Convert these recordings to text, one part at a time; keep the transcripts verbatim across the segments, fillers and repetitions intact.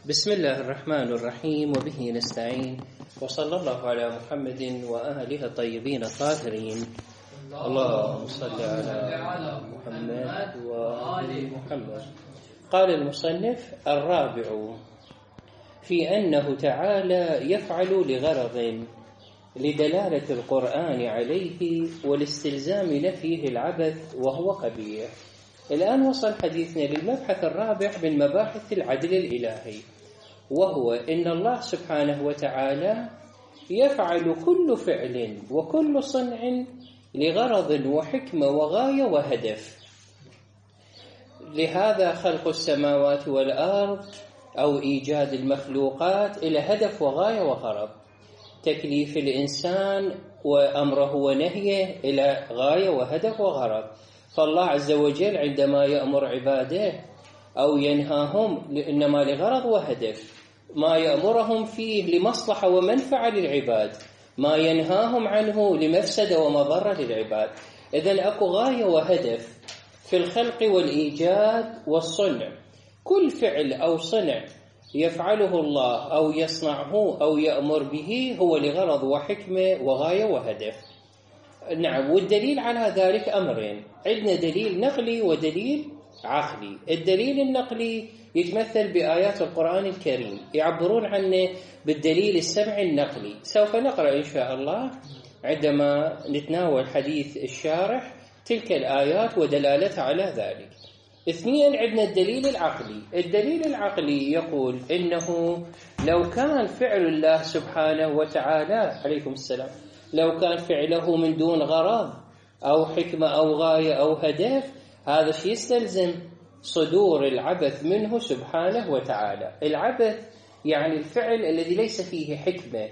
بسم الله الرحمن الرحيم وبه نستعين وصلى الله على محمد وآله الطيبين الطاهرين. اللهم صل على محمد وآل محمد. قال المصنف: الرابع في أنه تعالى يفعل لغرض لدلالة القرآن عليه والاستلزام نفيه العبث وهو قبيح. الآن وصل حديثنا للمبحث الرابع من مباحث العدل الإلهي، وهو إن الله سبحانه وتعالى يفعل كل فعل وكل صنع لغرض وحكمة وغاية وهدف. لهذا خلق السماوات والأرض أو إيجاد المخلوقات إلى هدف وغاية وغرض، تكليف الإنسان وأمره ونهيه إلى غاية وهدف وغرض. فالله عز وجل عندما يأمر عباده أو ينهاهم إنما لغرض وهدف، ما يأمرهم فيه لمصلحة ومنفعة للعباد، ما ينهاهم عنه لمفسدة ومضرة للعباد. إذن أكو غاية وهدف في الخلق والإيجاد والصنع. كل فعل أو صنع يفعله الله أو يصنعه أو يأمر به هو لغرض وحكمة وغاية وهدف. نعم، والدليل على ذلك أمرين: عندنا دليل نقلي ودليل عقلي. الدليل النقلي يتمثل بآيات القرآن الكريم، يعبرون عنه بالدليل السمعي النقلي. سوف نقرأ إن شاء الله عندما نتناول حديث الشارح تلك الآيات ودلالتها على ذلك. اثنين، عندنا الدليل العقلي. الدليل العقلي يقول إنه لو كان فعل الله سبحانه وتعالى عليكم السلام لو كان فعله من دون غرض أو حكمة أو غاية أو هدف، هذا الشيء يستلزم صدور العبث منه سبحانه وتعالى. العبث يعني الفعل الذي ليس فيه حكمة،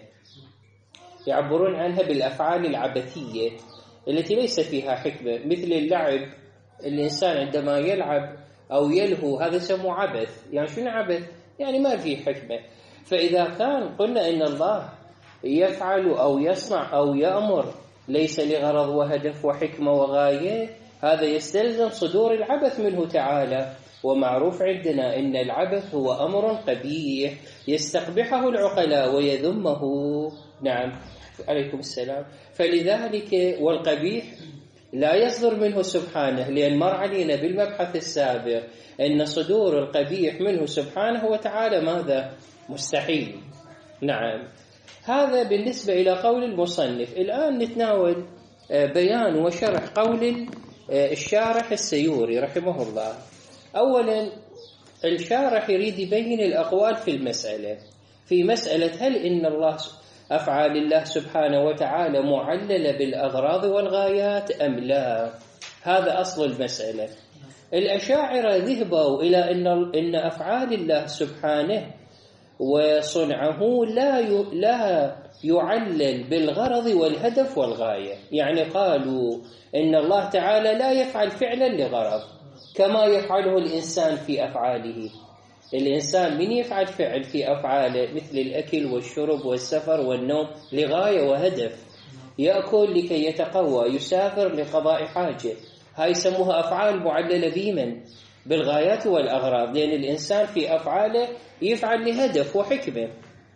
يعبرون عنها بالأفعال العبثية التي ليس فيها حكمة، مثل اللعب. الإنسان عندما يلعب أو يلهو هذا يسمى عبث. يعني شنو عبث؟ يعني ما فيه حكمة. فإذا كان قلنا إن الله يفعل أو يصنع أو يأمر ليس لغرض وهدف وحكمة وغاية، هذا يستلزم صدور العبث منه تعالى. ومعروف عندنا إن العبث هو أمر قبيح يستقبحه العقلاء ويذمه. نعم عليكم السلام. فلذلك والقبيح لا يصدر منه سبحانه، لأن مر علينا بالمبحث السابق أن صدور القبيح منه سبحانه وتعالى ماذا؟ مستحيل. نعم، هذا بالنسبة إلى قول المصنف. الآن نتناول بيان وشرح قول الشارح السيوري رحمه الله. أولا، الشارح يريد يبين الأقوال في المسألة في مسألة هل إن الله أفعال الله سبحانه وتعالى معللة بالأغراض والغايات أم لا. هذا أصل المسألة. الأشاعرة ذهبوا إلى أن إن أفعال الله سبحانه وصنعه لا لا يعلل بالغرض والهدف والغاية. يعني قالوا إن الله تعالى لا يفعل فعلا لغرض كما يفعله الإنسان في أفعاله. الإنسان من يفعل فعل في أفعاله مثل الأكل والشرب والسفر والنوم لغاية وهدف، يأكل لكي يتقوى، يسافر لقضاء حاجة، هاي يسموها أفعال معللة بمن؟ بالغايات والأغراض، لأن الإنسان في أفعاله يفعل لهدف وحكمة.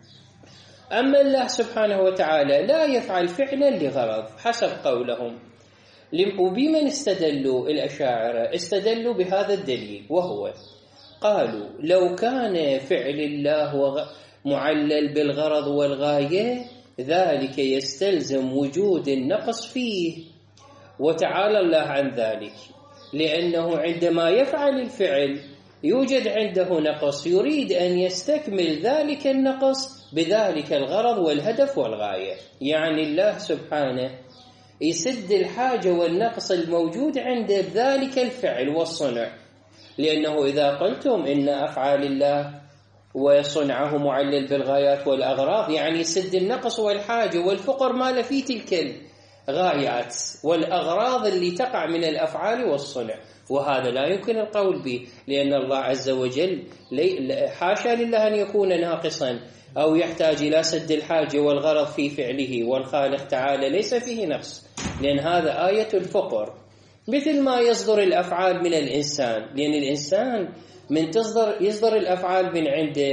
أما الله سبحانه وتعالى لا يفعل فعلا لغرض حسب قولهم. وبمن استدلوا الأشاعرة؟ استدلوا بهذا الدليل، وهو قالوا لو كان فعل الله معلل بالغرض والغاية ذلك يستلزم وجود النقص فيه، وتعالى الله عن ذلك، لأنه عندما يفعل الفعل يوجد عنده نقص، يريد أن يستكمل ذلك النقص بذلك الغرض والهدف والغاية. يعني الله سبحانه يسد الحاجة والنقص الموجود عنده بذلك الفعل والصنع. لأنه إذا قلتم إن أفعال الله وصنعه معلل بالغايات والأغراض، يعني يسد النقص والحاجة والفقر ما في تلك الغايات والأغراض اللي تقع من الأفعال والصنع، وهذا لا يمكن القول به، لأن الله عز وجل حاشا لله أن يكون ناقصا أو يحتاج إلى سد الحاجة والغرض في فعله، والخالق تعالى ليس فيه نقص، لأن هذا آية الفقر. مثل ما يصدر الأفعال من الإنسان، لأن الإنسان من تصدر يصدر الأفعال من عنده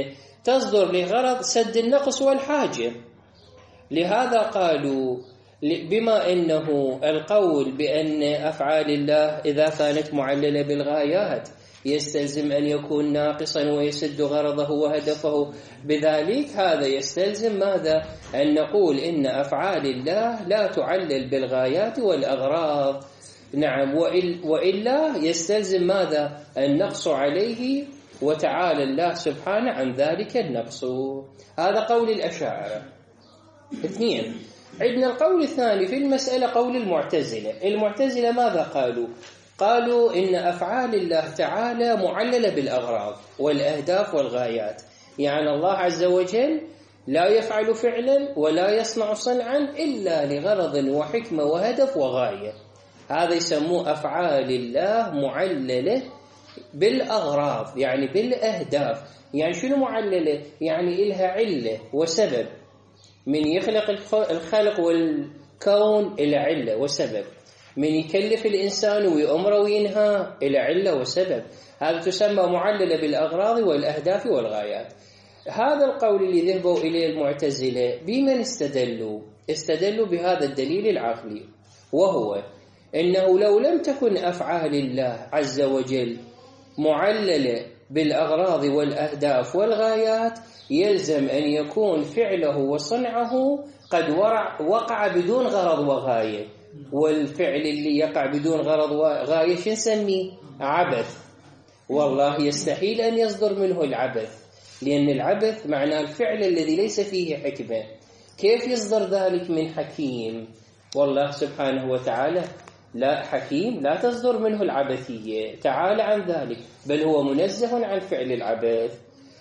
تصدر لغرض سد النقص والحاجة. لهذا قالوا بما أنه القول بأن أفعال الله إذا كانت معللة بالغايات يستلزم أن يكون ناقصا ويسد غرضه وهدفه، بذلك هذا يستلزم ماذا؟ أن نقول إن أفعال الله لا تعلل بالغايات والأغراض. نعم، وإلا يستلزم ماذا؟ النقص عليه، وتعالى الله سبحانه عن ذلك النقص. هذا قول الأشاعرة. اثنين، عندنا القول الثاني في المسألة قول المعتزلة. المعتزلة ماذا قالوا؟ قالوا إن أفعال الله تعالى معللة بالأغراض والأهداف والغايات، يعني الله عز وجل لا يفعل فعلا ولا يصنع صنعا إلا لغرض وحكمة وهدف وغاية. هذا يسموه أفعال الله معللة بالأغراض، يعني بالأهداف. يعني شنو معللة؟ يعني إلها علة وسبب، من يخلق الخلق والكون إلى علة وسبب، من يكلف الإنسان ويأمره وينهى إلى علة وسبب. هذا تسمى معللة بالأغراض والأهداف والغايات. هذا القول اللي ذهبوا إليه المعتزلة بمن استدلوا؟ استدلوا بهذا الدليل العقلي، وهو إنه لو لم تكن أفعال الله عز وجل معللة بالأغراض والأهداف والغايات يلزم أن يكون فعله وصنعه قد وقع بدون غرض وغاية. والفعل اللي يقع بدون غرض وغاية شو نسميه؟ عبث. والله يستحيل أن يصدر منه العبث، لأن العبث معناه الفعل الذي ليس فيه حكمة. كيف يصدر ذلك من حكيم؟ والله سبحانه وتعالى لا حكيم، لا تصدر منه العبثية، تعالى عن ذلك، بل هو منزه عن فعل العبث.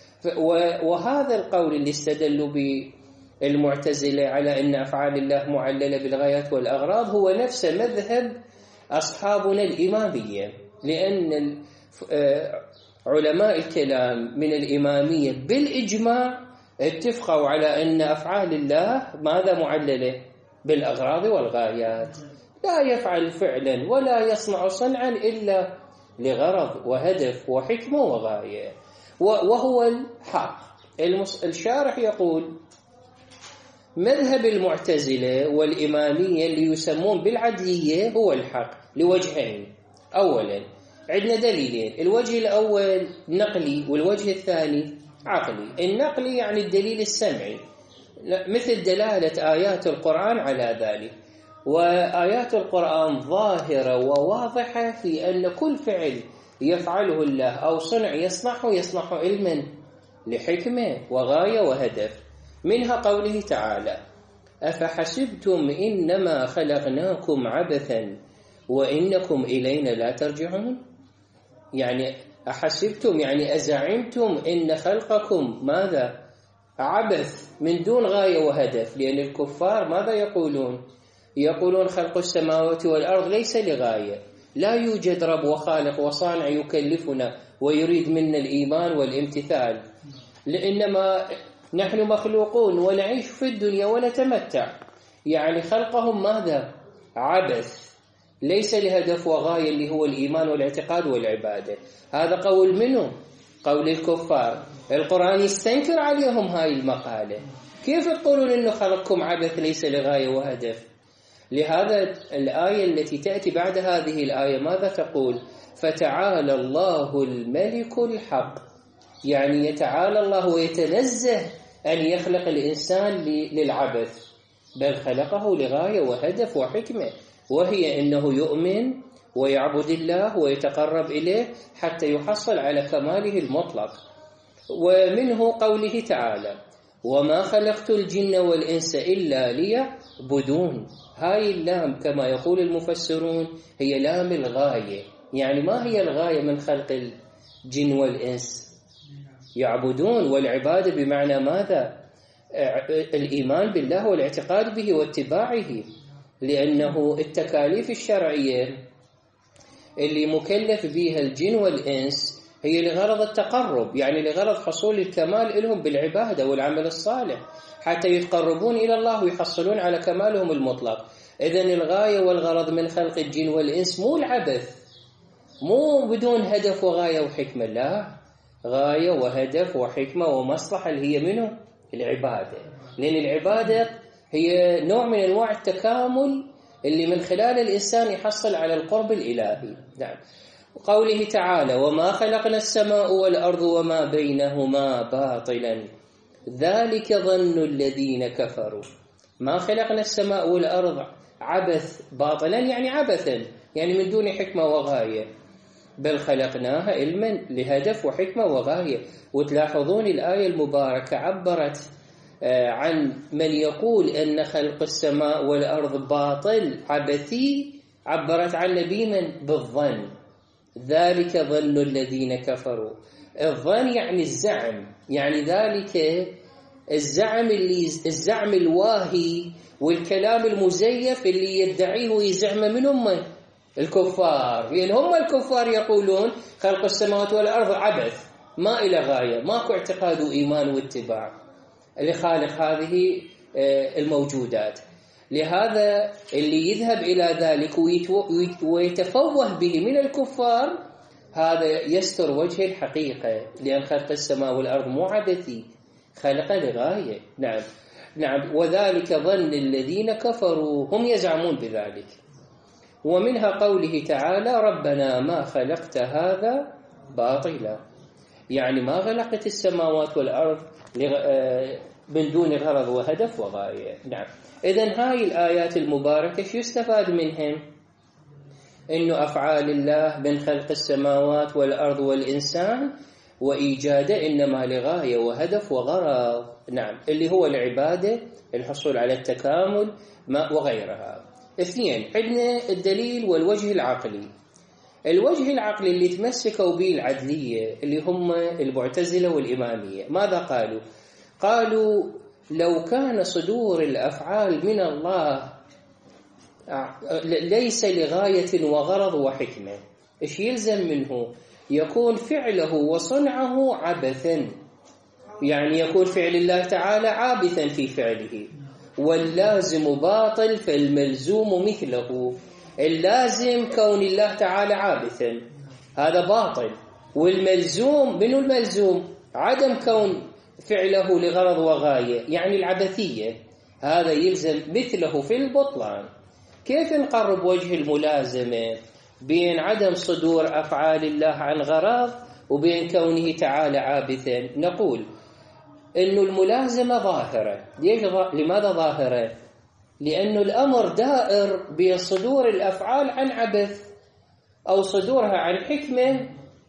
وهذا القول اللي استدلوا بالمعتزلة على أن أفعال الله معللة بالغايات والأغراض هو نفس مذهب أصحابنا الإمامية، لأن علماء الكلام من الإمامية بالإجماع اتفقوا على أن أفعال الله ماذا؟ معللة بالأغراض والغايات، لا يفعل فعلا ولا يصنع صنعا إلا لغرض وهدف وحكمة وغاية، وهو الحق. الشارح يقول مذهب المعتزلة والإمامية اللي يسمون بالعدلية هو الحق لوجهين. أولا عندنا دليلين، الوجه الأول نقلي والوجه الثاني عقلي. النقلي يعني الدليل السمعي، مثل دلالة آيات القرآن على ذلك، وآيات القرآن ظاهرة وواضحة في أن كل فعل يفعله الله أو صنع يصنعه يصنعه علما لحكمة وغاية وهدف. منها قوله تعالى أفحسبتم إنما خلقناكم عبثا وإنكم إلينا لا ترجعون. يعني أحسبتم يعني أزعمتم إن خلقكم ماذا؟ عبث من دون غاية وهدف. لأن الكفار ماذا يقولون؟ يقولون خلق السماوات والأرض ليس لغاية، لا يوجد رب وخالق وصانع يكلفنا ويريد منا الإيمان والامتثال، لإنما نحن مخلوقون ونعيش في الدنيا ونتمتع. يعني خلقهم ماذا؟ عبث ليس لهدف وغاية اللي هو الإيمان والاعتقاد والعبادة. هذا قول منهم، قول الكفار. القرآن يستنكر عليهم هاي المقالة. كيف تقولون إنه خلقكم عبث ليس لغاية وهدف؟ لهذا الآية التي تأتي بعد هذه الآية ماذا تقول؟ فتعالى الله الملك الحق. يعني يتعالى الله ويتنزه أن يخلق الإنسان للعبث، بل خلقه لغاية وهدف وحكمة، وهي أنه يؤمن ويعبد الله ويتقرب إليه حتى يحصل على كماله المطلق. ومنه قوله تعالى وما خلقت الجن والإنس إلا ليعبدون. هاي اللام كما يقول المفسرون هي لام الغاية. يعني ما هي الغاية من خلق الجن والإنس؟ يعبدون، والعبادة بمعنى ماذا؟ الإيمان بالله والاعتقاد به واتباعه، لأنه التكاليف الشرعية اللي مكلف بها الجن والإنس هي لغرض التقرب، يعني لغرض حصول الكمال لهم بالعبادة والعمل الصالح حتى يتقربون إلى الله ويحصلون على كمالهم المطلق. إذن الغاية والغرض من خلق الجن والإنس مو العبث، مو بدون هدف وغاية وحكمة، لا، غاية وهدف وحكمة ومصلحة اللي هي منه العبادة، لأن العبادة هي نوع من أنواع التكامل اللي من خلال الإنسان يحصل على القرب الإلهي. نعم. قوله تعالى: وما خلقنا السماء والأرض وما بينهما باطلا ذلك ظن الذين كفروا. ما خلقنا السماء والأرض عبث، باطلا يعني عبثا، يعني من دون حكمة وغاية، بل خلقناها علما لهدف وحكمة وغاية. وتلاحظون الآية المباركة عبرت عن من يقول أن خلق السماء والأرض باطل عبثي، عبرت عن نبي من بالظن. ذلك ظن الذين كفروا. الظن يعني الزعم، يعني ذلك الزعم اللي الزعم الواهي والكلام المزيف اللي يدعيه ويزعم منهم من الكفار، لأن هم الكفار يقولون خلق السماوات والأرض عبث ما إلى غاية، ماكو اعتقاد وإيمان واتباع لخالق هذه الموجودات. لهذا اللي يذهب إلى ذلك ويتفوه به من الكفار هذا يستر وجه الحقيقة، لأن خلق السماء والأرض مو عبثي، خلق لغاية. نعم نعم. وذلك ظن الذين كفروا، هم يزعمون بذلك. ومنها قوله تعالى: ربنا ما خلقت هذا باطلا، يعني ما خلقت السماوات والأرض من دون غرض وهدف وغاية. نعم. إذن هاي الآيات المباركة شو يستفاد منهم؟ إنه أفعال الله من خلق السماوات والأرض والإنسان وإيجاده إنما لغاية وهدف وغرض. نعم، اللي هو العبادة، الحصول على التكامل وغيرها. اثنين، عندنا الدليل والوجه العقلي. الوجه العقلي اللي تمسكوا به العدلية اللي هم المعتزلة والإمامية، ماذا قالوا؟ قالوا لو كان صدور الأفعال من الله ليس لغاية وغرض وحكمة، إيش يلزم منه؟ يكون فعله وصنعه عبثا، يعني يكون فعل الله تعالى عابثا في فعله، واللازم باطل فالملزوم مثله. اللازم كون الله تعالى عابثا هذا باطل، والملزوم منه الملزوم عدم كون فعله لغرض وغاية، يعني العبثية، هذا يلزم مثله في البطلان. كيف نقرب وجه الملازمة بين عدم صدور أفعال الله عن غرض وبين كونه تعالى عابثا؟ نقول إنه الملازمة ظاهرة. لماذا ظاهرة؟ لأنه الأمر دائر بصدور الأفعال عن عبث أو صدورها عن حكمة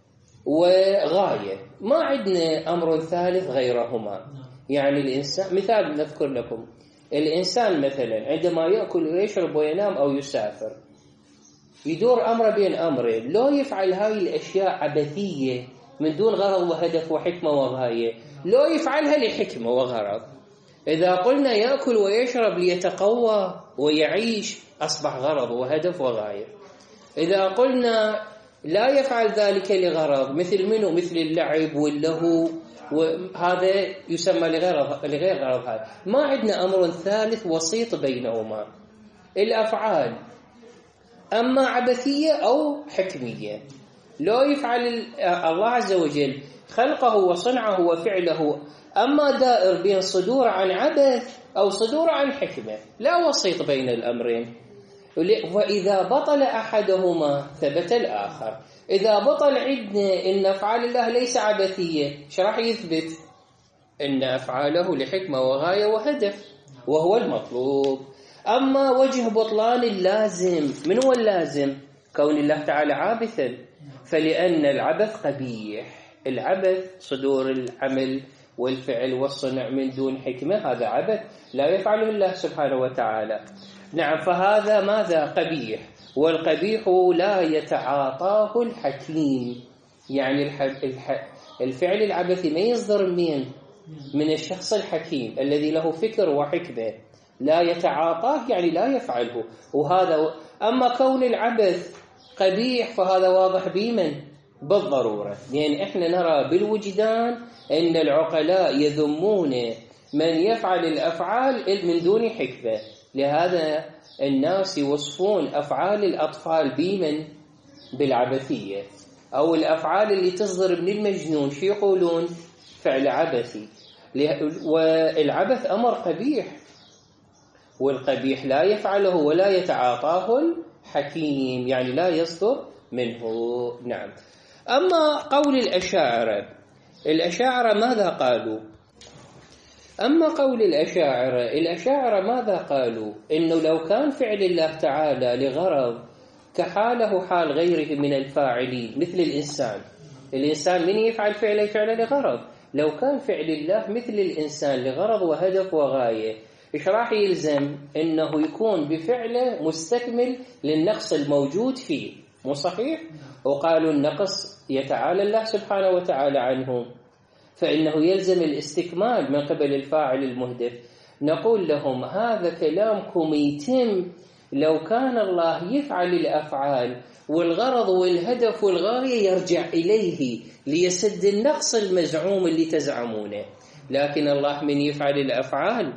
وغاية، ما عندنا أمر ثالث غيرهما. يعني الإنسان، مثال نذكر لكم، الإنسان مثلا عندما يأكل ويشرب وينام أو يسافر يدور أمر بين أمرين، لو يفعل هاي الأشياء عبثية من دون غرض وهدف وحكمة وغاية، لو يفعلها لحكمة وغرض. إذا قلنا يأكل ويشرب ليتقوى ويعيش أصبح غرض وهدف وغاية. إذا قلنا لا يفعل ذلك لغرض، مثل منه مثل اللعب واللهو، وهذا يسمى لغير لغير غرض. هذا ما عندنا أمر ثالث وسيط بينهما. الأفعال أما عبثية أو حكمية، لو يفعل الله عز وجل خلقه وصنعه وفعله أما دائر بين صدور عن عبث أو صدور عن حكمة، لا وسيط بين الأمرين. وإذا بطل أحدهما ثبت الآخر. إذا بطل عندنا إن أفعال الله ليس عبثية، ايش راح يثبت؟ إن أفعاله لحكمة وغاية وهدف، وهو المطلوب. أما وجه بطلان اللازم، من هو اللازم؟ كون الله تعالى عابثا، فلأن العبث قبيح. العبث صدور العمل والفعل والصنع من دون حكمة، هذا عبث لا يفعله الله سبحانه وتعالى. نعم، فهذا ماذا؟ قبيح، والقبيح لا يتعاطاه الحكيم. يعني الفعل العبثي ما يصدر من من الشخص الحكيم الذي له فكر وحكمة، لا يتعاطاه يعني لا يفعله. وهذا أما كون العبث قبيح فهذا واضح بمن؟ بالضرورة، لأن يعني إحنا نرى بالوجدان أن العقلاء يذمون من يفعل الأفعال من دون حكمة. لهذا الناس يوصفون أفعال الأطفال بمن؟ بالعبثية، أو الأفعال اللي تصدر من المجنون شو يقولون؟ فعل عبثي. والعبث أمر قبيح، والقبيح لا يفعله ولا يتعاطاه الحكيم، يعني لا يصدر منه. نعم. أما قول الأشاعرة، الأشاعرة ماذا قالوا؟ أما قول الأشاعرة، الأشاعرة ماذا قالوا؟ إنه لو كان فعل الله تعالى لغرض كحاله حال غيره من الفاعلين مثل الإنسان، الإنسان من يفعل فعله يفعل لغرض، لو كان فعل الله مثل الإنسان لغرض وهدف وغاية، إيش راح يلزم؟ إنه يكون بفعله مستكمل للنقص الموجود فيه، مو صحيح؟ وقالوا النقص يتعالى الله سبحانه وتعالى عنه، فإنه يلزم الاستكمال من قبل الفاعل المهدف. نقول لهم هذا كلامكم يتم لو كان الله يفعل الأفعال والغرض والهدف والغاية يرجع إليه ليسد النقص المزعوم اللي تزعمونه، لكن الله من يفعل الأفعال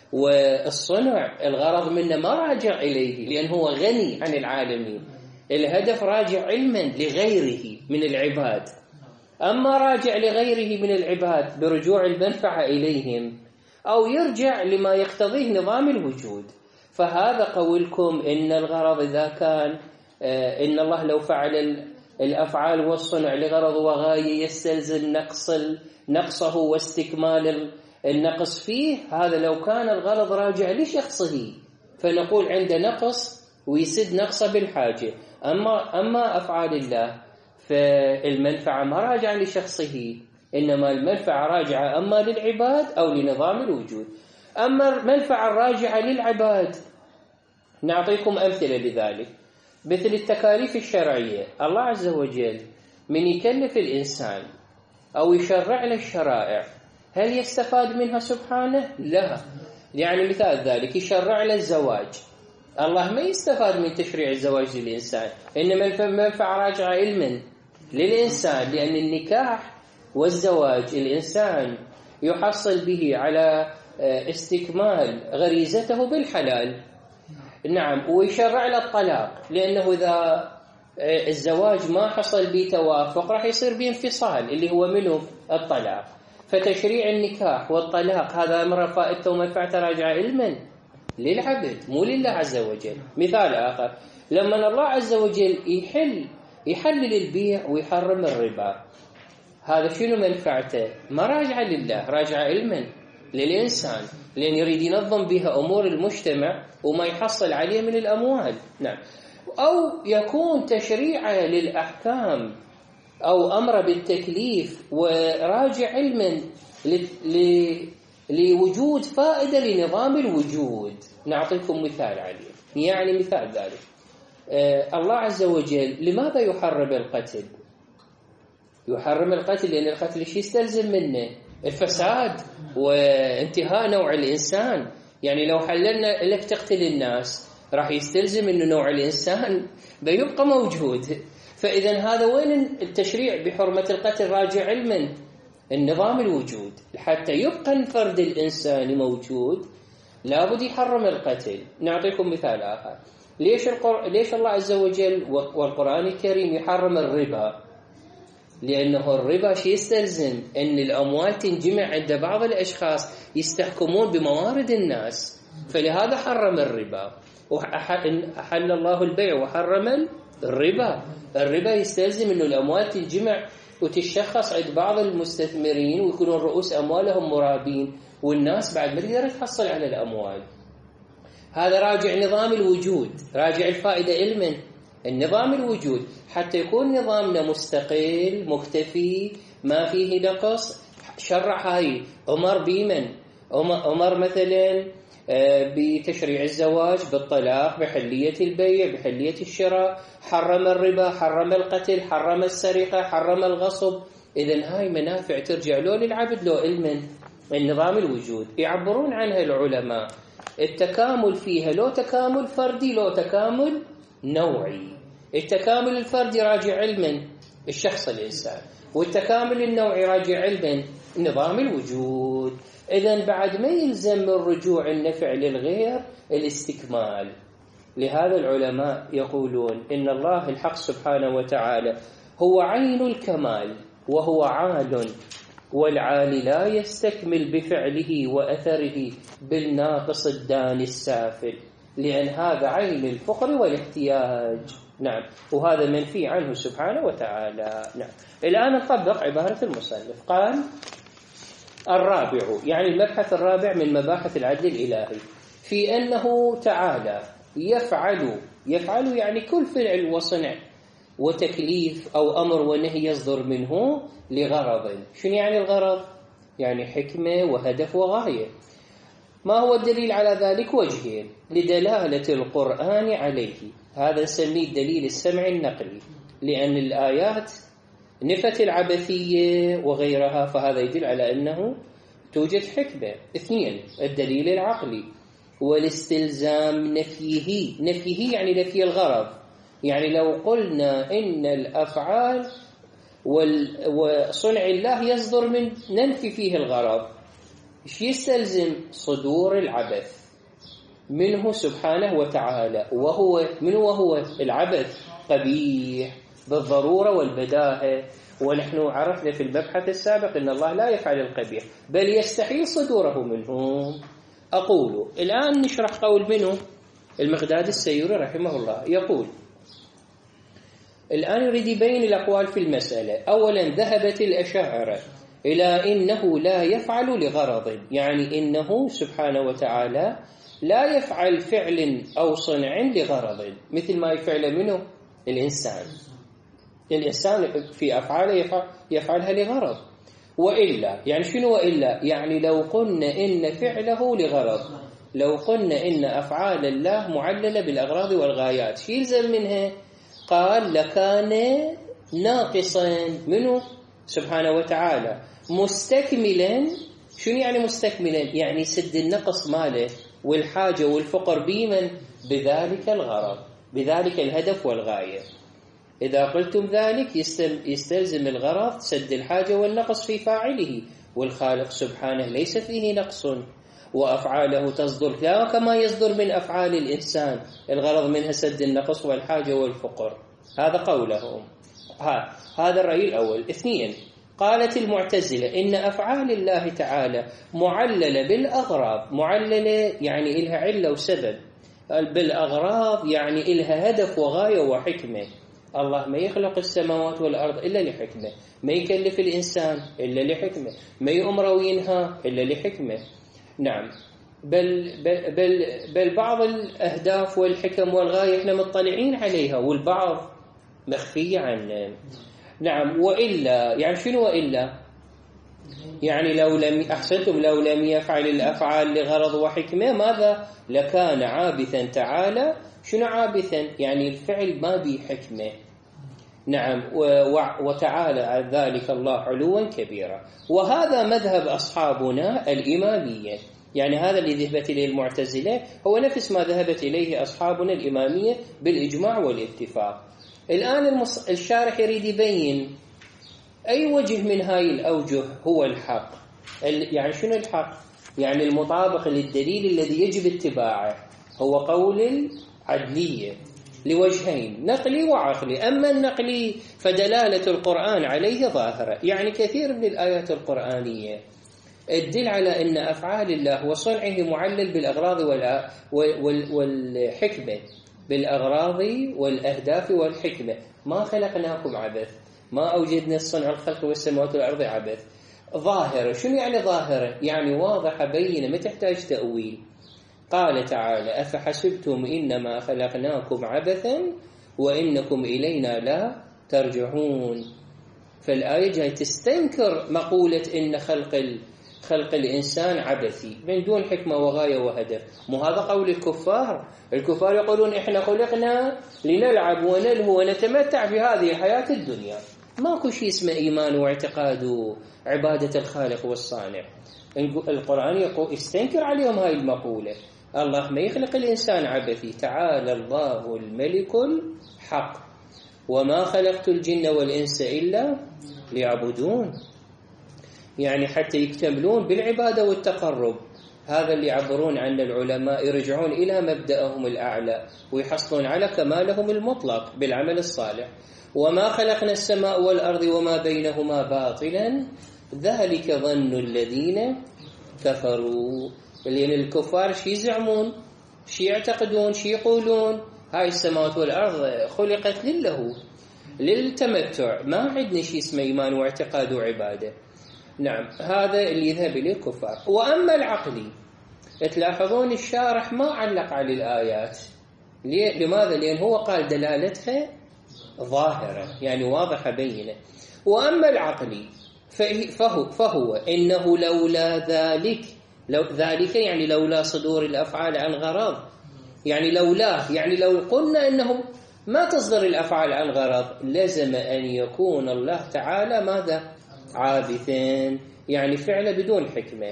والصنع الغرض منه ما راجع إليه، لأنه هو غني عن العالمين، الهدف راجع علما لغيره من العباد. أما راجع لغيره من العباد برجوع المنفعة إليهم، أو يرجع لما يقتضيه نظام الوجود. فهذا قولكم إن الغرض إذا كان إن الله لو فعل الأفعال والصنع لغرض وغاية يستلزم نقص نقصه واستكمال النقص فيه، هذا لو كان الغرض راجع لشخصه فنقول عنده نقص ويسد نقصه بالحاجة. أما أما أفعال الله فالمنفعة ما راجعة لشخصه، إنما المنفعة راجعة أما للعباد أو لنظام الوجود. أما المنفعة الراجعة للعباد نعطيكم أمثلة لذلك، مثل التكاليف الشرعية. الله عز وجل من يكلف الإنسان أو يشرع له الشرائع، هل يستفاد منها سبحانه؟ لا. يعني مثال ذلك يشرع له الزواج، الله ما يستفاد من تشريع الزواج للإنسان، إنما المنفعة راجعة علما للإنسان، لأن النكاح والزواج الإنسان يحصل به على استكمال غريزته بالحلال. نعم. ويشرع له الطلاق، لأنه إذا الزواج ما حصل به توافق راح يصير به انفصال اللي هو منه الطلاق. فتشريع النكاح والطلاق هذا أمر فائدته ومنفعته راجعة علما للعبد مو لله عز وجل. مثال آخر، لما الله عز وجل يحل يحلل البيع ويحرم الربا، هذا شنو منفعته؟ ما راجعة لله، راجعة علما للإنسان، لأن يريد ينظم بها أمور المجتمع وما يحصل عليه من الأموال. نعم. أو يكون تشريعه للأحكام أو أمر بالتكليف وراجع علما لوجود فائدة لنظام الوجود. نعطيكم مثال عليه. يعني مثال ذلك، آه الله عز وجل لماذا يحرم القتل؟ يحرم القتل لأن القتل شيء يستلزم منه الفساد وانتهاء نوع الإنسان. يعني لو حللنا لك تقتل الناس راح يستلزم أنه نوع الإنسان بيبقى موجود. فإذا هذا وين التشريع بحرمة القتل؟ راجع علما النظام الوجود، حتى يبقى الفرد الإنساني موجود لابد يحرم القتل. نعطيكم مثال آخر، ليش القر... ليش الله عز وجل والقرآن الكريم يحرم الربا؟ لأنه الربا شيء يستلزم أن الأموال تنجمع عند بعض الأشخاص يستحكمون بموارد الناس، فلهذا حرم الربا. وأحل الله البيع وحرم الربا. الربا يستلزم أن الأموال تنجمع وتشخص عند بعض المستثمرين ويكونون رؤوس أموالهم مرابين، والناس بعد ما تقدر تحصل على الأموال. هذا راجع نظام الوجود، راجع الفائدة علما النظام الوجود، حتى يكون نظامنا مستقل مكتفي ما فيه نقص. شرع هاي عمر بيمن، عمر مثلا بتشريع الزواج بالطلاق، بحلية البيع، بحلية الشراء، حرم الربا، حرم القتل، حرم السرقة، حرم الغصب. إذن هاي منافع ترجع له للعبد له علما النظام الوجود. يعبرون عنها العلماء التكامل فيها لو تكامل فردي لو تكامل نوعي. التكامل الفردي راجع علما الشخص الإنسان، والتكامل النوعي راجع علما نظام الوجود. إذن بعد ما يلزم من رجوع النفع للغير الاستكمال. لهذا العلماء يقولون إن الله الحق سبحانه وتعالى هو عين الكمال وهو عال، والعال لا يستكمل بفعله وأثره بالناقص الداني السافل، لأن هذا عين الفقر والاحتياج. نعم، وهذا منفي عنه سبحانه وتعالى. نعم. الآن نطبق عبارة المصنف. قال الرابع، يعني المبحث الرابع من مباحث العدل الإلهي، في أنه تعالى يفعل يفعل يعني كل فعل وصنع وتكليف أو أمر ونهي يصدر منه لغرض. شنو يعني الغرض؟ يعني حكمة وهدف وغاية. ما هو الدليل على ذلك؟ وجهين لدلالة القرآن عليه. هذا نسميه الدليل السمعي النقلي، لأن الآيات نفت العبثية وغيرها، فهذا يدل على أنه توجد حكمة. اثنين، الدليل العقلي والاستلزام نفيه. نفيه يعني نفي الغرض، يعني لو قلنا إن الأفعال وصنع الله يصدر من ننفي فيه الغرض، إيش يستلزم؟ صدور العبث منه سبحانه وتعالى، وهو من وهو العبث قبيح بالضرورة والبداهة. ونحن عرفنا في المبحث السابق أن الله لا يفعل القبيح بل يستحيل صدوره منهم. أقول الآن نشرح قول منه المقداد السيوري رحمه الله، يقول الآن يريد يبين الأقوال في المسألة. أولا، ذهبت الأشاعرة إلى إنه لا يفعل لغرض، يعني إنه سبحانه وتعالى لا يفعل فعل أو صنع لغرض مثل ما يفعل منه الإنسان. الإنسان في أفعاله يفعلها لغرض، وإلا يعني شنو وإلا؟ يعني لو قلنا إن فعله لغرض، لو قلنا إن أفعال الله معللة بالأغراض والغايات، شو يلزم منها؟ قال لكان ناقصا منه سبحانه وتعالى مستكملا. شنو يعني مستكملا؟ يعني سد النقص ماله والحاجة والفقر بمن؟ بذلك الغرض، بذلك الهدف والغاية. إذا قلتم ذلك يستلزم الغرض سد الحاجة والنقص في فاعله، والخالق سبحانه ليس فيه نقص، وأفعاله تصدر لا كما يصدر من أفعال الإنسان، الغرض منها سد النقص والحاجة والفقر. هذا قولهم. هذا الرأي الأول. اثنين، قالت المعتزلة إن أفعال الله تعالى معللة بالأغراض. معللة يعني إلها علة وسبب، بالأغراض يعني إلها هدف وغاية وحكمة. الله ما يخلق السماوات والأرض إلا لحكمة، ما يكلف الإنسان إلا لحكمة، ما يأمر وينهى إلا لحكمة. نعم، بل, بل, بل, بل بعض الأهداف والحكم والغاية إحنا مطلعين عليها، والبعض مخفية عنا. نعم، وإلا يعني شنو وإلا؟ يعني لو لم أحسنتم لو لم يفعل الأفعال لغرض وحكمة ماذا؟ لكان عابثا تعالى. شنو عابثا؟ يعني الفعل ما به حكمة. نعم، وتعالى عن ذلك الله علوا كبيرا. وهذا مذهب أصحابنا الإمامية، يعني هذا اللي ذهبت إليه المعتزلة هو نفس ما ذهبت إليه أصحابنا الإمامية بالإجماع والاتفاق. الآن الشارح يريد يبين أي وجه من هاي الأوجه هو الحق. يعني شنو الحق؟ يعني المطابق للدليل الذي يجب اتباعه. هو قول العدلية لوجهين، نقلي وعقلي. أما النقلي فدلالة القرآن عليه ظاهرة، يعني كثير من الآيات القرآنية تدل على أن أفعال الله وصنعه معلل بالأغراض والحكمة، بالأغراض والأهداف والحكمة. ما خلقناكم عبث، ما أوجدنا الصنع الخلق والسماوات والأرض عبث. ظاهرة. شنو يعني ظاهرة؟ يعني واضحة بينة ما تحتاج تأويل. قال تعالى أفحسبتم إنما خلقناكم عبثا وإنكم إلينا لا ترجعون. فالآية جاي تستنكر مقولة إن خلق خلق الإنسان عبثي من دون حكمة وغاية وهدف. مو هذا قول الكفار. الكفار يقولون إحنا خلقنا لنلعب ونلهو ونتمتع في هذه الحياة الدنيا، ماكو شيء اسمه إيمان واعتقاد وعبادة الخالق والصانع. القرآن يقول استنكر عليهم هاي المقولة. الله ما يخلق الإنسان عبثي. تعالى الله الملك الحق وما خلقت الجن والإنس إلا ليعبدون، يعني حتى يكتملون بالعبادة والتقرب. هذا اللي يعبرون عنه العلماء، يرجعون إلى مبدأهم الأعلى ويحصلون على كمالهم المطلق بالعمل الصالح. وما خلقنا السماء والأرض وما بينهما باطلا ذلك ظن الذين كفروا. لأن الكفار شي يزعمون، شي يعتقدون، شي يقولون هاي السماوات والأرض خلقت لله للتمتع، ما عندنا شي اسمه إيمان واعتقاد وعبادة. نعم، هذا اللي يذهب إليه الكفار. وأما العقلي تلاحظون الشارح ما علق على الآيات. لماذا؟ لأن هو قال دلالتها ظاهرة يعني واضحة بينة. وأما العقلي فهو, فهو إنه لولا ذلك، لو ذلك يعني لولا صدور الأفعال عن غرض، يعني لولا يعني لو قلنا إنه ما تصدر الأفعال عن غرض لزم أن يكون الله تعالى ماذا؟ عابثا، يعني فعل بدون حكمة.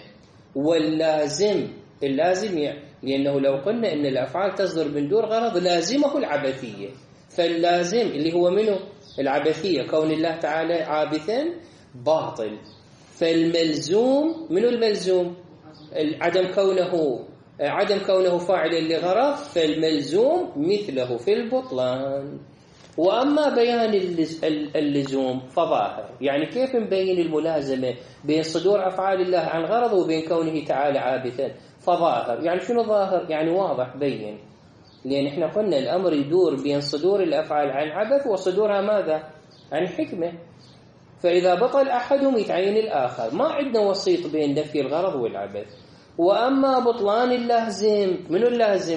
واللازم اللازم يعني لأنه لو قلنا إن الأفعال تصدر من دون غرض لازمه العبثية، فاللازم اللي هو منه العبثية كون الله تعالى عابثا باطل. فالملزوم منه الملزوم عدم كونه عدم كونه فاعلا لغرض، فالملزوم مثله في البطلان. وأما بيان اللزوم فظاهر، يعني كيف نبين الملازمة بين صدور أفعال الله عن غرض وبين كونه تعالى عابثا؟ فظاهر يعني شنو ظاهر؟ يعني واضح بين، لأن احنا قلنا الأمر يدور بين صدور الأفعال عن عبث وصدورها ماذا؟ عن حكمة. فإذا بطل أحدهم يتعين الآخر، ما عندنا وسيط بين نفي الغرض والعبث. وأما بطلان اللازم، منو اللازم؟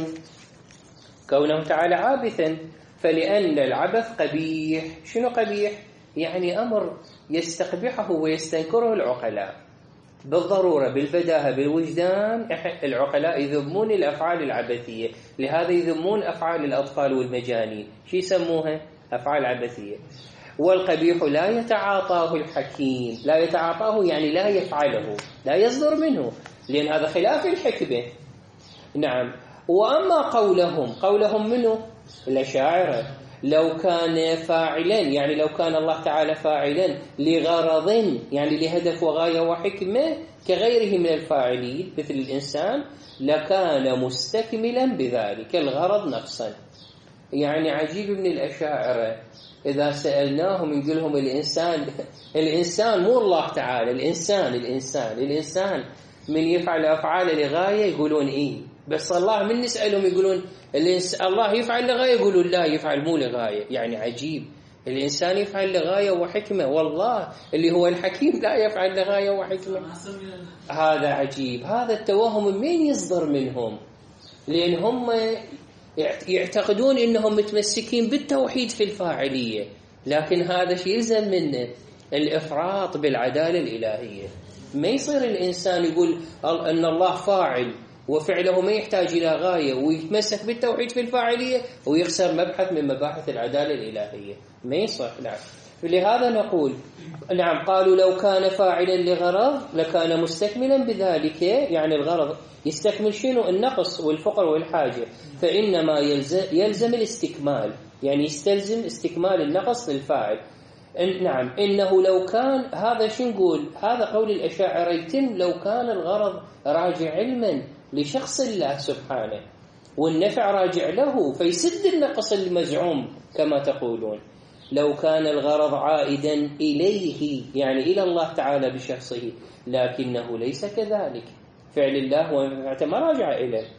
كونه تعالى عابثا، فلأن العبث قبيح. شنو قبيح؟ يعني أمر يستقبحه ويستنكره العقلاء بالضرورة بالبداهة بالوجدان. العقلاء يذمون الأفعال العبثية، لهذا يذمون أفعال الأطفال والمجانين، شو يسموها؟ أفعال عبثية. والقبيح لا يتعاطاه الحكيم، لا يتعاطاه يعني لا يفعله، لا يصدر منه، لأن هذا خلاف الحكمة. نعم. وأما قولهم، قولهم منه الأشاعرة لو كان فاعلا، يعني لو كان الله تعالى فاعلا لغرض يعني لهدف وغاية وحكمة كغيره من الفاعلين مثل الإنسان لكان مستكملا بذلك الغرض نقصا. يعني عجيب من الأشاعرة إذا سألناهم يقول لهم الإنسان الإنسان مو الله تعالى، الإنسان الإنسان الإنسان من يفعل أفعال لغاية يقولون إيه، بس الله من نسألهم يقولون الله يفعل لغاية يقولون لا يفعل مو لغاية. يعني عجيب، الإنسان يفعل لغاية وحكمة والله اللي هو الحكيم لا يفعل لغاية وحكمة. هذا عجيب، هذا التوهم من يصدر منهم؟ لأن هم يعتقدون إنهم متمسكين بالتوحيد في الفاعلية، لكن هذا شيء يلزم منه الإفراط بالعدالة الإلهية. ما يصير الإنسان يقول أن الله فاعل وفعله ما يحتاج إلى غاية ويتمسك بالتوحيد في الفاعلية ويخسر مبحث من مباحث العدالة الإلهية، ما يصح. نعم. لهذا نقول نعم قالوا لو كان فاعلا لغرض لكان مستكملا بذلك، يعني الغرض يستكمل شنو؟ النقص والفقر والحاجة، فإنما يلزم, يلزم الاستكمال، يعني يستلزم استكمال النقص للفاعل. إن نعم إنه لو كان هذا شو نقول؟ هذا قول الأشاعرة يتم لو كان الغرض راجع علما لشخص الله سبحانه والنفع راجع له فيسد النقص المزعوم كما تقولون. لو كان الغرض عائدا إليه يعني إلى الله تعالى بشخصه، لكنه ليس كذلك، فعل الله ومنفعته ما راجع إليه،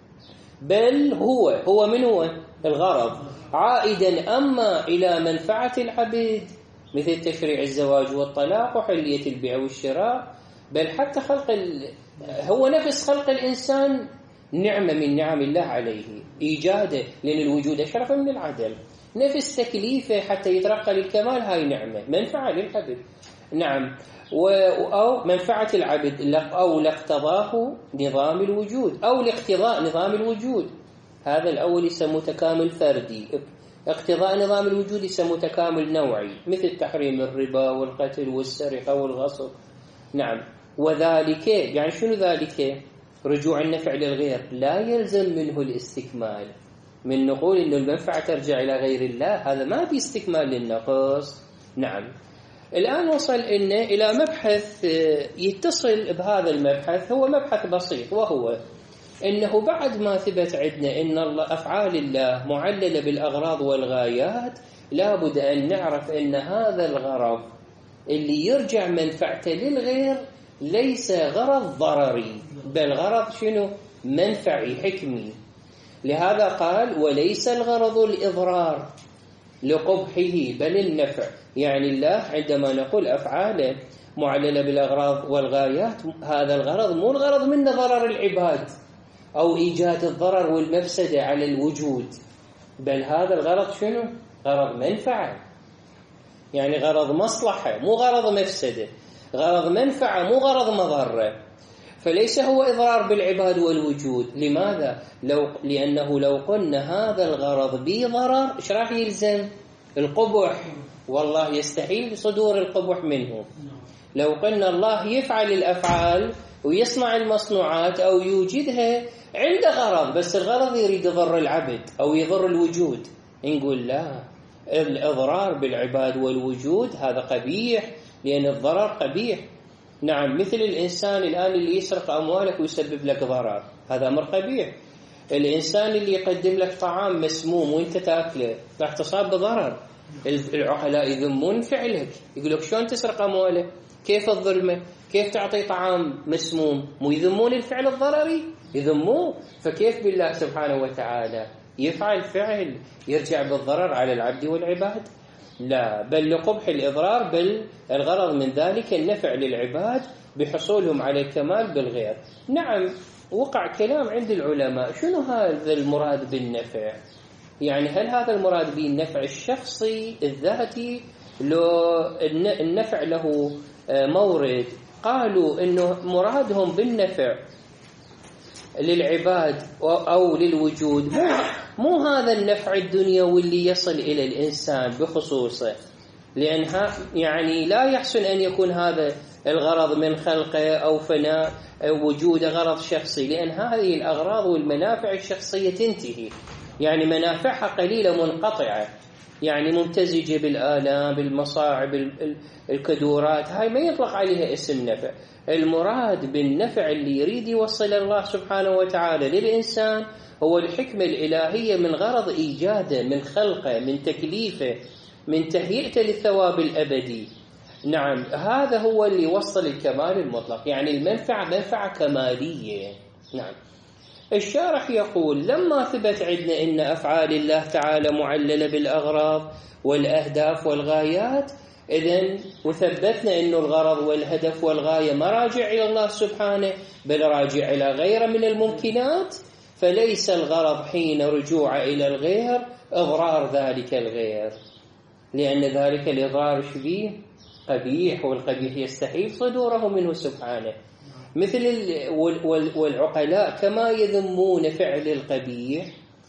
بل هو هو من هو الغرض عائدا أما إلى منفعة العبد مثل تشريع الزواج والطلاق وحلية البيع والشراء، بل حتى خلق ال... هو نفس خلق الإنسان نعمة من نعم الله عليه إيجاده، لأن الوجود أشرف من العدم، نفس تكليفه حتى يترقى للكمال هاي نعمة منفعة للعبد. نعم. أو منفعة العبد أو لاقتضاه نظام الوجود أو لاقتضاء نظام الوجود، هذا الأول يسمى تكامل فردي، اقتضاء نظام الوجود يسمى تكامل نوعي مثل تحريم الربا والقتل والسرقة والغصب. نعم. وذلك يعني شنو ذلك؟ رجوع النفع للغير لا يلزم منه الاستكمال، من نقول إنه المنفعة ترجع إلى غير الله هذا ما في استكمال للنقص. نعم. الآن وصل إنه إلى مبحث يتصل بهذا المبحث، هو مبحث بسيط، وهو إنه بعد ما ثبت عندنا إن الله أفعال الله معللة بالأغراض والغايات لابد أن نعرف أن هذا الغرض اللي يرجع منفعته للغير ليس غرض ضرري، بل غرض شنو؟ منفعي حكمي. لهذا قال وليس الغرض الإضرار لقبحه بل النفع. يعني الله عندما نقول أفعاله معللة بالأغراض والغايات، هذا الغرض مو الغرض منه ضرر العباد أو إيجاد الضرر والمفسدة على الوجود، بل هذا الغرض شنو؟ غرض منفعة، يعني غرض مصلحة مو غرض مفسدة، غرض منفعة مو غرض مضرة. فليس هو إضرار بالعباد والوجود. لماذا؟ لو لأنه لو قلنا هذا الغرض به ضرر إيش راح يلزم؟ القبح، والله يستحيل صدور القبح منه. لو قلنا الله يفعل الأفعال ويصنع المصنوعات أو يوجدها عنده غرض، بس الغرض يريد يضر العبد أو يضر الوجود، نقول لا، الإضرار بالعباد والوجود هذا قبيح، لأن الضرر قبيح. نعم، مثل الإنسان الآن اللي يسرق أموالك ويسبب لك ضرر، هذا أمر قبيح. الإنسان اللي يقدم لك طعام مسموم وإنت تأكله راح تصاب بضرر. العقلاء يذمون فعلك، يقولك شلون تسرق أمواله؟ كيف الظلمة؟ كيف تعطي طعام مسموم؟ مو يذمون الفعل الضرري؟ يذموه. فكيف بالله سبحانه وتعالى يفعل فعل يرجع بالضرر على العبد والعباد؟ لا، بل لقبح الإضرار، بل الغرض من ذلك النفع للعباد بحصولهم على الكمال بالغير. نعم، وقع كلام عند العلماء شنو هذا المراد بالنفع؟ يعني هل هذا المراد به النفع الشخصي الذاتي؟ لو النفع له مورد، قالوا إنه مرادهم بالنفع للعباد أو للوجود مو, مو هذا النفع الدنيوي اللي يصل إلى الإنسان بخصوصه، لأنها يعني لا يحسن أن يكون هذا الغرض من خلقه أو فناء وجود غرض شخصي، لأن هذه الأغراض والمنافع الشخصية تنتهي، يعني منافعها قليلة منقطعة، يعني ممتزجة بالآلام بالمصاعب الكدورات، هاي ما يطلق عليها اسم نفع. المراد بالنفع اللي يريد يوصل الله سبحانه وتعالى للإنسان هو الحكمة الإلهية من غرض إيجاده، من خلقه، من تكليفه، من تهيئته للثواب الأبدي. نعم، هذا هو اللي يوصل الكمال المطلق، يعني المنفعة منفعة كمالية. نعم. الشارح يقول لما ثبت عندنا إن أفعال الله تعالى معللة بالأغراض والأهداف والغايات، إذن وثبتنا إنه الغرض والهدف والغاية ما راجع إلى الله سبحانه بل راجع إلى غيره من الممكنات، فليس الغرض حين رجوع إلى الغير إضرار ذلك الغير، لأن ذلك الإضرار شبيه قبيح، والقبيح يستحيل صدوره منه سبحانه. مثل والعقلاء كما يذمون فعل القبيح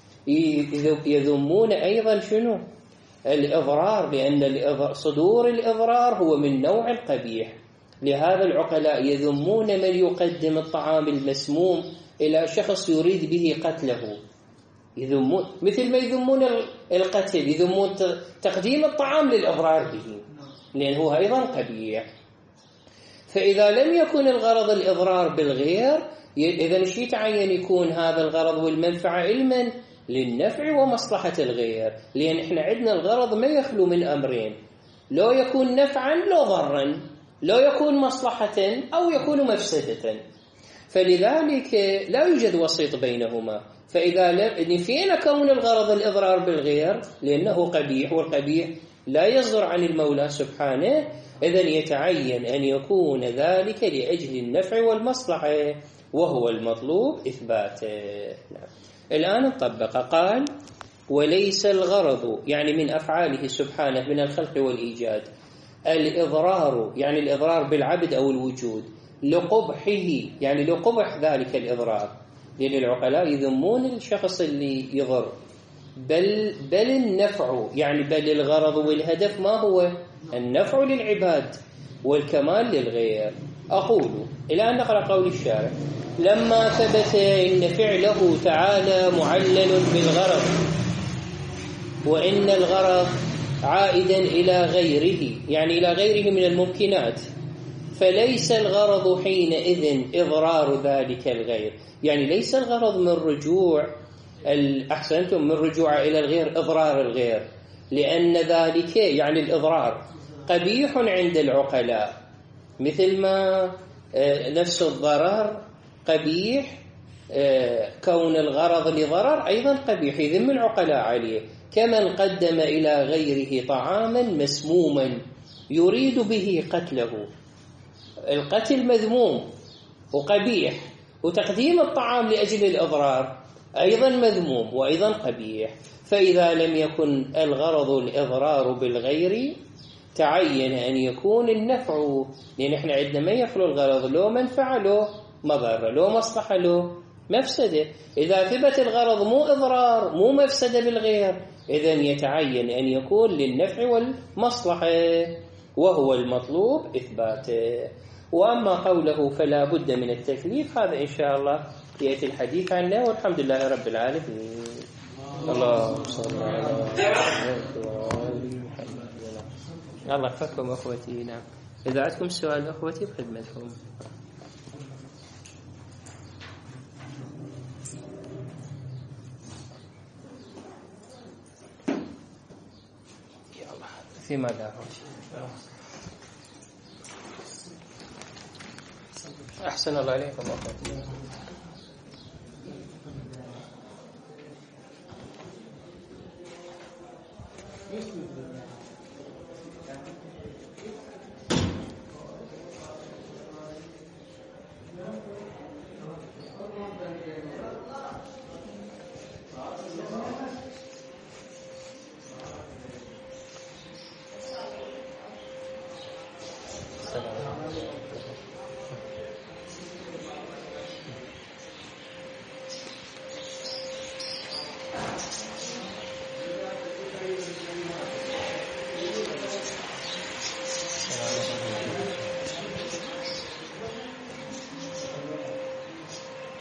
يذمون أيضا شنو؟ الإضرار، لأن صدور الإضرار هو من نوع القبيح. لهذا العقلاء يذمون من يقدم الطعام المسموم إلى شخص يريد به قتله، يذمون مثل ما يذمون القتل، يذمون تقديم الطعام للإضرار به، لأنه أيضا قبيح. فإذا لم يكن الغرض الإضرار بالغير، إذن شيء تعين يكون هذا الغرض والمنفعة علما للنفع ومصلحة الغير، لأن إحنا عندنا الغرض ما يخلو من أمرين، لو يكون نفعا لو ضرا، لو يكون مصلحة أو يكون مفسدة، فلذلك لا يوجد وسيط بينهما. فإذا نفينا كون الغرض الإضرار بالغير لأنه قبيح، والقبيح لا يصدر عن المولى سبحانه، إذن يتعين أن يكون ذلك لأجل النفع والمصلحة، وهو المطلوب إثباته. نعم. الآن نطبق. قال وليس الغرض يعني من أفعاله سبحانه من الخلق والإيجاد الإضرار، يعني الإضرار بالعبد أو الوجود، لقبحه يعني لقبح ذلك الإضرار، لأن العقلاء يذمون الشخص اللي يضر، بل بل النفع يعني بل الغرض والهدف ما هو؟ النفع للعباد والكمال للغير. أقول الآن نقرأ قول الشارع: لما ثبت إن فعله تعالى معلل بالغرض، وإن الغرض عائدا إلى غيره يعني إلى غيره من الممكنات، فليس الغرض حينئذ إضرار ذلك الغير، يعني ليس الغرض من رجوع أحسنتم من رجوع إلى الغير إضرار الغير، لأن ذلك يعني الإضرار قبيح عند العقلاء، مثل ما نفس الضرر قبيح، كون الغرض لضرر أيضا قبيح، يذم العقلاء عليه. كمن قدم إلى غيره طعاما مسموما يريد به قتله، القتل مذموم وقبيح، وتقديم الطعام لأجل الإضرار أيضا مذموم وأيضا قبيح. فإذا لم يكن الغرض الإضرار بالغير تعين أن يكون النفع، لأن احنا عندنا ما يخلو الغرض له منفعة له مضرة، له مصلحة له مفسدة. إذا ثبت الغرض مو إضرار مو مفسدة بالغير، إذن يتعين أن يكون للنفع والمصلحة، وهو المطلوب إثباته. وأما قوله فلا بد من التكليف، هذا إن شاء الله يأتي الحديث عنه، والحمد لله رب العالمين. اللهم صل على محمد. الله يحفظكم أخوتي. نعم، إذا عندكم سؤال أخوتي بخدمتكم. فيما لا أحسن الله عليكم أخوتي.